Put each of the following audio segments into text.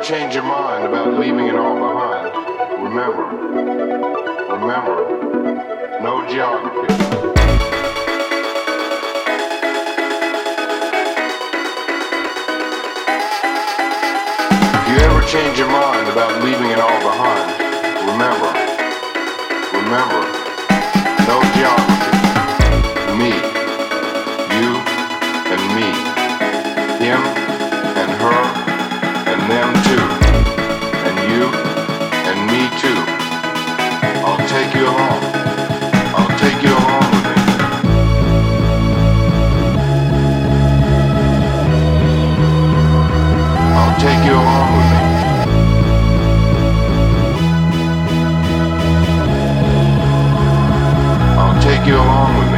change your mind about leaving it all behind, remember, no geography. If you ever change your mind about leaving it all behind, remember, no geography. Me, you and me, him and her and them too, and you and me too. I'll take you along. I'll take you along with me. I'll take you along with me. I'll take you along with me.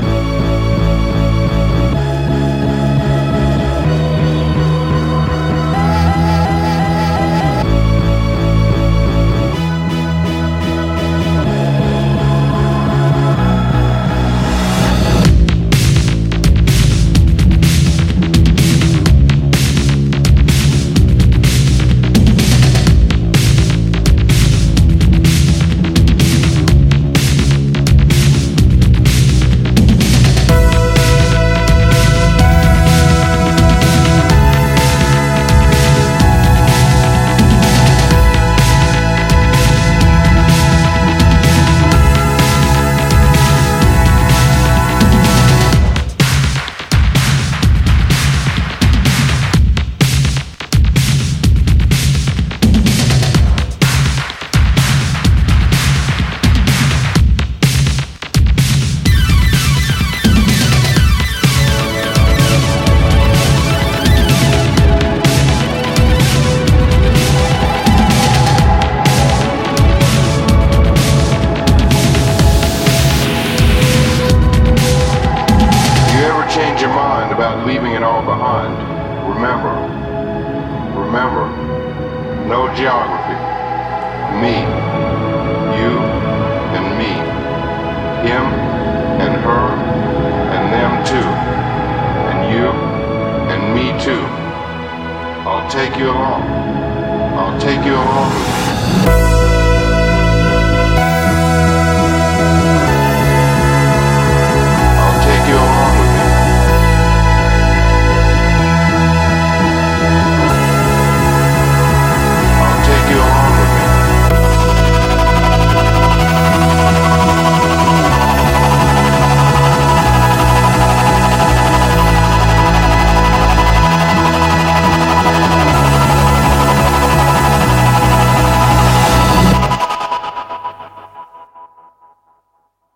Change your mind about leaving it all behind. Remember, no geography. Me, you and me, him and her and them too, and you and me too. I'll take you along. I'll take you along with me.